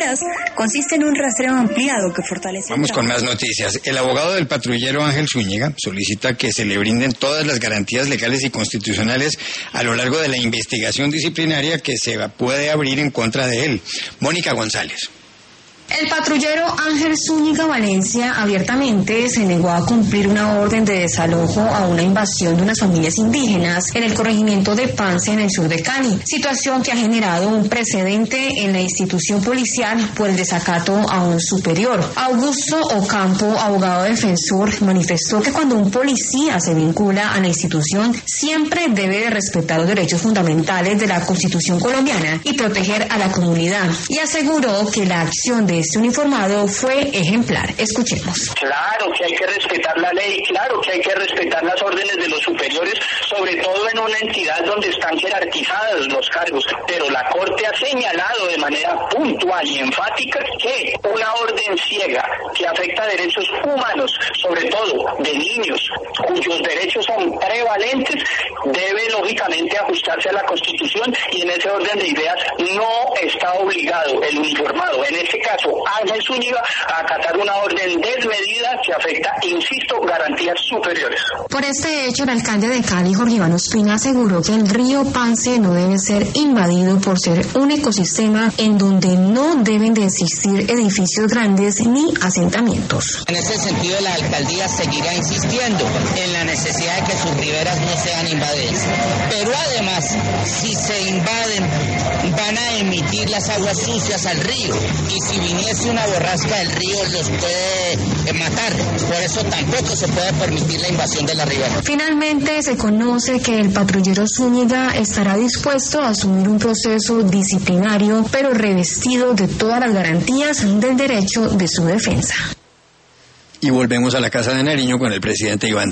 consiste en un rastreo ampliado que fortalece... Vamos con más noticias. El abogado del patrullero Ángel Zúñiga solicita que se le brinden todas las garantías legales y constitucionales a lo largo de la investigación disciplinaria que se puede abrir en contra de él. Mónica González. El patrullero Ángel Zúñiga Valencia abiertamente se negó a cumplir una orden de desalojo a una invasión de unas familias indígenas en el corregimiento de Pance, en el sur de Cali, situación que ha generado un precedente en la institución policial por el desacato a un superior. Augusto Ocampo, abogado defensor, manifestó que cuando un policía se vincula a la institución siempre debe de respetar los derechos fundamentales de la Constitución colombiana y proteger a la comunidad, y aseguró que la acción de este uniformado fue ejemplar. Escuchemos. Claro que hay que respetar la ley, claro que hay que respetar las órdenes de los superiores, sobre todo en una entidad donde están jerarquizados los cargos, pero la Corte ha señalado de manera puntual y enfática que una orden ciega que afecta derechos humanos, sobre todo de niños, cuyos derechos son prevalentes, debe lógicamente ajustarse a la Constitución, y en ese orden de ideas no está obligado el uniformado, en este caso Ángel Zúñiga, a acatar una orden desmedida que afecta, insisto, garantías superiores. Por este hecho, el alcalde de Cali, Jorge Iván Ospina, aseguró que el río Pance no debe ser invadido por ser un ecosistema en donde no deben de existir edificios grandes ni asentamientos. En ese sentido, la alcaldía seguirá insistiendo en la necesidad de que sus riberas no sean invadidas. Pero además, si se invaden, van a emitir las aguas sucias al río, y si viniese una borrasca del río los puede matar. Por eso tampoco se puede permitir la invasión de la ribera. Finalmente, se conoce que el patrullero Zúñiga estará dispuesto a asumir un proceso disciplinario, pero revestido de todas las garantías del derecho de su defensa. Y volvemos a la Casa de Nariño con el presidente Iván